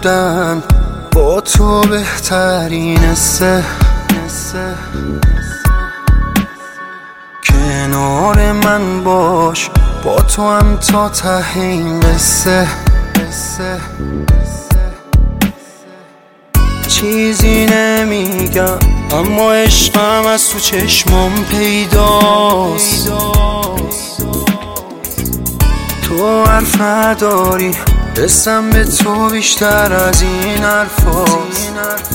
بودن با تو بهترین کنار من باش، با تو هم تا ته این قصه. چیزی نمیگم اما عشقم از تو چشمام پیداست. تو حرف نداری، حسم به تو بیشتر از این حرفاست.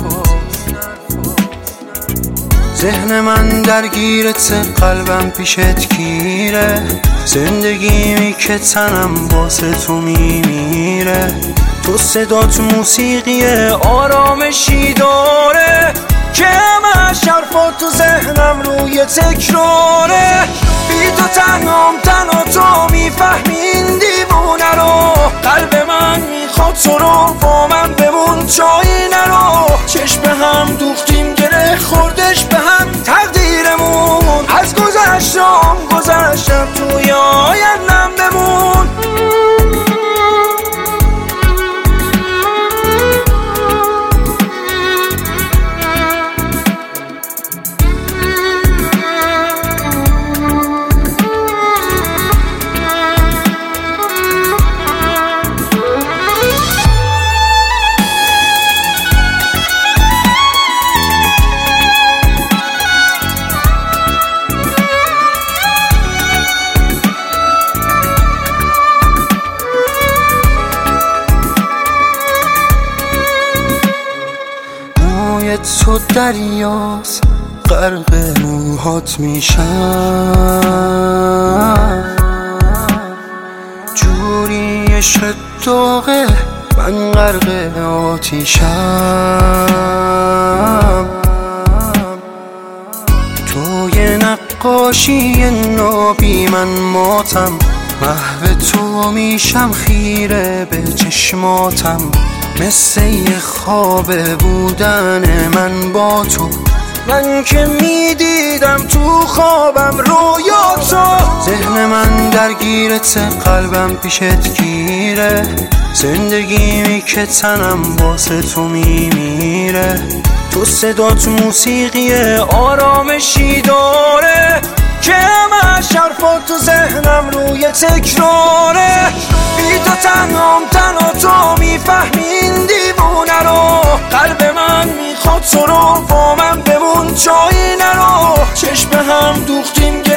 ذهن من درگیرت، قلبم پیشت گیره، زندگیمی که تنم واسه تو میمیره. تو صدات موسیقی آرامشی داره که همش حرفات تو ذهنم روی تکراره. بی تو تنهام، تنها تو میفهمی این دیوونه رو. قلب من میخواد تو رو، با من بمون جایی نرو. چشم هم دوختیم، گره خوردش به هم تقدیرمون. از گذشتم توی آیندم بمون. تو دریاست، غرق موهات میشم. جوری عشق داغه، من غرق آتیشم. توی نقاشی نابی من ماتم، محو تو میشم، خیره به چشماتم. مثل یه خواب بودن من با تو، من که میدیدم تو خوابم رویا تو. ذهن من درگیرت، قلبم پیشت گیره، زندگیمی که تنم واسه تو میمیره. تو صدات موسیقی آرامشی داره که همش حرفات تو ذهنم روی تکراره. بی تو تنهام، تنها تو میفهمی این دیوونه رو. قلب من میخواد تو رو، با من بمون جایی نرو. چشم هم دوختیم،